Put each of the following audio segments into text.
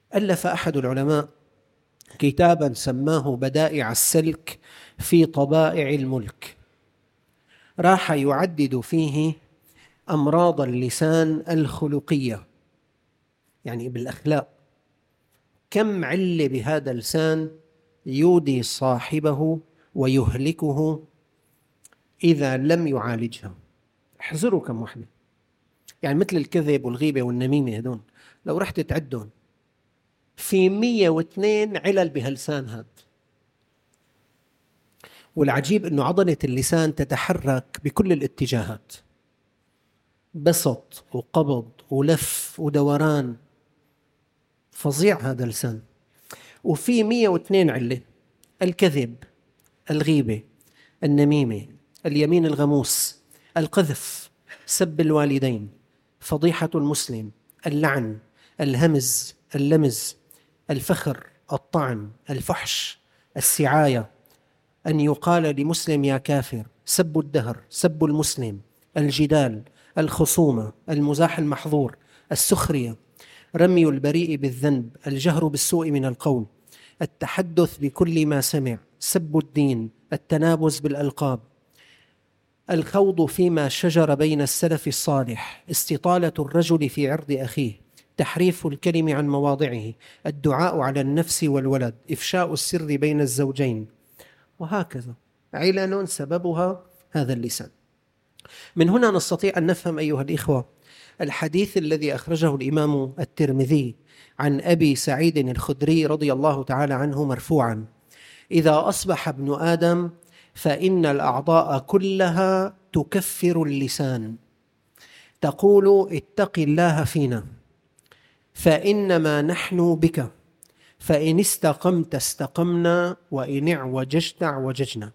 ألف أحد العلماء كتابا سماه بدائع السلك في طبائع الملك، راح يعدد فيه أمراض اللسان الخلقية، يعني بالأخلاق، كم علة بهذا اللسان يودي صاحبه ويهلكه إذا لم يعالجها. احذروا كم وحدة، يعني مثل الكذب والغيبة والنميمة هدول لو رحت تعدهم في 102 علل بهاللسان هذا. والعجيب أنه عضلة اللسان تتحرك بكل الاتجاهات، بسط وقبض ولف ودوران، فظيع هذا اللسان. وفي 102 علة: الكذب، الغيبة، النميمة، اليمين الغموس، القذف، سب الوالدين، فضيحة المسلم، اللعن، الهمز، اللمز، الفخر، الطعن، الفحش، السعاية، أن يقال لمسلم يا كافر، سب الدهر، سب المسلم، الجدال، الخصومة، المزاح المحظور، السخرية، رمي البريء بالذنب، الجهر بالسوء من القول، التحدث بكل ما سمع، سب الدين، التنابز بالألقاب، الخوض فيما شجر بين السلف الصالح، استطالة الرجل في عرض أخيه، تحريف الكلم عن مواضعه، الدعاء على النفس والولد، إفشاء السر بين الزوجين، وهكذا علل سببها هذا اللسان. من هنا نستطيع أن نفهم أيها الإخوة الحديث الذي أخرجه الإمام الترمذي عن أبي سعيد الخدري رضي الله تعالى عنه مرفوعا: إذا أصبح ابن آدم فإن الأعضاء كلها تكفر اللسان، تقول اتق الله فينا فإنما نحن بك، فإن استقمت استقمنا وإن اعوججت اعوججنا.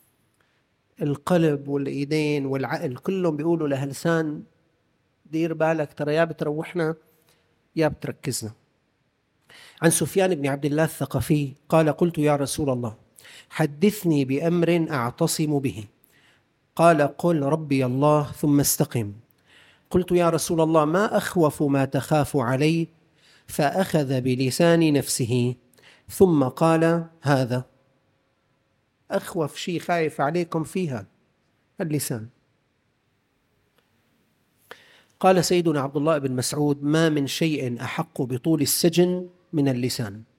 القلب والإيدين والعقل كلهم بيقولوا لهاللسان دير بالك، ترى يا بتروحنا يا بتركزنا. عن سفيان بن عبد الله الثقفي قال: قلت يا رسول الله حدثني بأمر أعتصم به. قال: قل ربي الله ثم استقم. قلت يا رسول الله ما أخوف ما تخاف عليه؟ فأخذ بلسان نفسه ثم قال: هذا أخوف شيء خايف عليكم فيها اللسان. قال سيدنا عبد الله بن مسعود: ما من شيء أحق بطول السجن من اللسان.